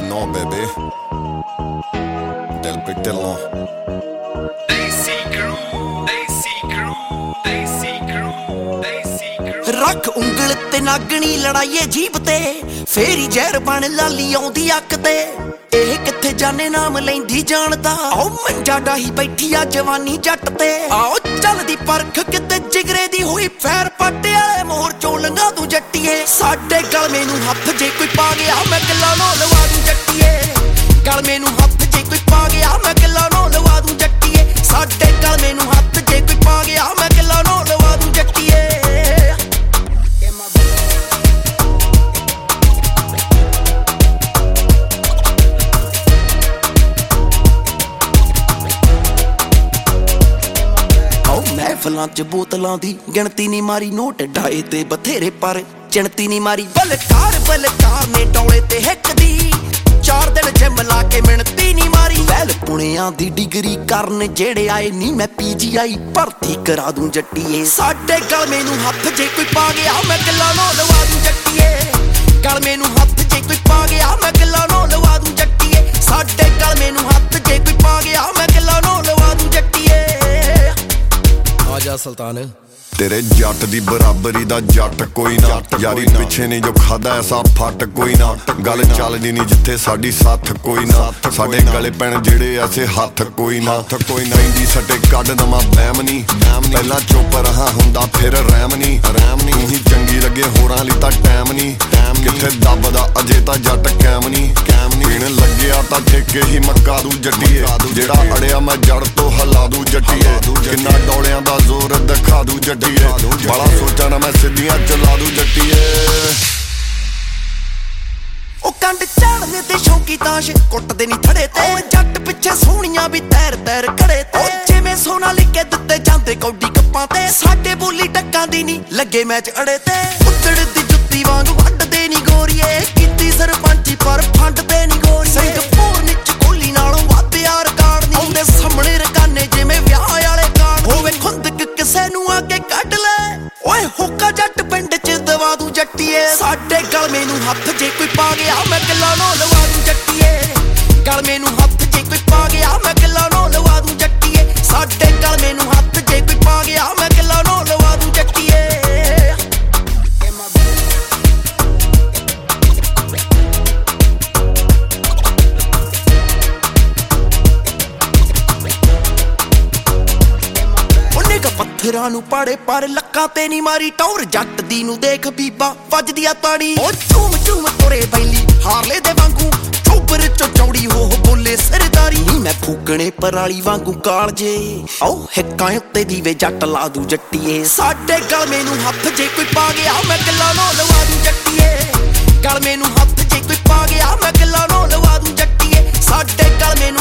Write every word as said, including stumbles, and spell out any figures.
know, baby. Del Pictelon. Desi crew, Desi crew, Desi crew, Desi crew. रख उंगल ते नागणी लड़ाइए jeep ते फेरी जहर बन लाली आउंदी अक ते ਇਹ ਕਿੱਥੇ ਜਾਣੇ ਨਾਮ ਲੈਂਦੀ ਜਾਣਦਾ ਆਓ ਮੰਜਾ ਡਾਹੀ ਬੈਠੀ ਆ ਜਵਾਨੀ ਜੱਟ ਤੇ ਆਓ ਚੱਲਦੀ ਪਰਖ ਕਿਤੇ ਜਿਗਰੇ ਦੀ ਹੋਈ ਫੈਰ ਪਾਟੇ ਵਾਲੇ ਮੋਹਰ ਚੋਂ ਲੰਘਾ ਤੂੰ ਜੱਟੀਏ ਸਾਡੇ ਗਲਮੇ ਨੂੰ ਹੱਥ ਜੇ ਕੋਈ ਪਾ ਗਿਆ ਮੈਂ ਕਿੱਲਾ ਨੋ ਲਵਾ ਦੂੰ ਜੱਟੀਏ ਗਲਮੇ ਨੂੰ ਹੱਥ ਜੇ ਕੋਈ ਪਾ ਗਿਆ ਮੈਂ ਕਿੱਲਾ ਨੋ ਲਵਾ ਦੂੰ ਜੱਟੀਏ ਸਾਡੇ ਗਲਮੇ ਨੂੰ ਹੱਥ ਜੇ ਕੋਈ ਪਾ ਗਿਆ ਮੈਂ ਕਿੱਲਾ ਨੋ ਲਵਾ ਦੂੰ ਜੱਟੀਏ महफिलां च बोतलां दी गिणती नहीं मारी नोट डाए ते बथेरे पर चिणती नहीं मारी बलकार बलकार ने डोले ते हिक दी चार दिन जिम ला के मिणती नहीं मारी वैल पुणियां दी डिग्री करन जेड़े आए नी मैं पीजीआई भर्ती करा दूं जट्टीए साडे गलमे नूं हत्थ जे कोई पा गया मैं किल्ला नो लवा दूं जट्टीए गलमे नूं हत्थ जे कोई पा गया मैं किल्ला नो लवा दूं जट्टीए साडे गलमे नूं हत्थ जे कोई पा गया मैं किल्ला नो लवा दूं जट्टीए आजा सुल्तान तेरे जट दी बराबरी दा जट कोई ना यारी पिछे नहीं जो खादा ऐसा फट कोई ना गल चलदी नहीं जिथे साडी साथ कोई ना साडे गले पैण जेड़े ऐसे हाथ कोई ना कोई ना इंदी सटे कड दमा बैम नहीं पहला चुप रहा हुंदा फिर रैम नहीं रैम नहीं ही चंगी लगे होरां लई तां टैम नहीं किथे दबदा अजे तां जट कैम नहीं कैम नहीं पीण लग्या तां ठेके ही मक्का दू जट्टीए जेड़ा अड़िया मैं जड़ तो हला दू जट्टीए किन्ना डोलियां दा जोर दिखा दू जट्टी बड़ा सोचा ना मैं सिद्धियां चला दूं जट्टीए ओ कंड चढ़ने ते शौकी ताश कुटदे नहीं थड़े ते जट पिछे सोहणियां भी तैर तैर खड़े ते जिवें सोना लिखे दित्ते जांदे कौडी कप्पां ते साडे बोली टक्कां दी नहीं लगे मैच अड़े ते उतड़ दी जुत्ती वांग वड्डदे नहीं गोरीए कीती सरपंची पर फंडदे नहीं गोरीए सिंगापुर निच कोहली नालों वध यार काड़ नहीं आउंदे सामणे रकाने जिवें विआह वाले काड़ होवे खुंदक किसे नूं आके कढ ले ओए हुक्का जट पिंड च दवा दूं जट्टीए साडे गलमे नूं हत्थ जे कोई पा गया मैं किल्ला नो लवा दूं जट्टीए गलमे नूं हत्थ जे कोई पा गया मैं किल्ला नो लवा दूं जट्टीए साडे गलमे नूं हत्थ जे कोई पा गया मैं किल्ला नो लवा दूं जट्टीए ਪੱਥਰਾਂ ਨੂੰ ਪਾੜੇ ਪਰ ਲੱਕਾਂ ਤੇ ਨਹੀਂ ਮਾਰੀ ਟੌਰ ਜੱਟ ਦੀ ਨੂੰ ਦੇਖ ਬੀਬਾ ਵੱਜਦੀ ਆ ਤਾੜੀ ਉਹ ਝੂਮ ਝੂਮ ਤੁਰੇ ਬੈਲੀ ਹਾਰਲੇ ਦੇ ਵਾਂਗੂ ਚੋਬਰ ਚੋਂ ਚੌੜੀ ਹੋ ਬੋਲੇ ਸਰਦਾਰੀ ਨੀ ਮੈਂ ਫੂਕਣੇ ਪਰਾਲੀ ਵਾਂਗੂ ਕਾਲਜੇ ਆਓ ਹਿੱਕਾਂ ਉੱਤੇ ਦੀਵੇ ਜੱਟ ਲਾ ਦੂ ਜੱਟੀਏ ਸਾਡੇ ਗਲਮੇ ਨੂੰ ਹੱਥ ਜੇ ਕੋਈ ਪਾ ਗਿਆ ਮੈਂ ਕਿੱਲਾ ਨੋ ਲਵਾ ਦੂ ਜੱਟੀਏ ਗਲਮੇ ਨੂੰ ਹੱਥ ਜੇ ਕੋਈ ਪਾ ਗਿਆ ਮੈਂ ਕਿੱਲਾ ਨੋ ਲਵਾ ਦੂ ਜੱਟੀਏ ਸਾਡੇ ਗਲਮੇ ਨੂੰ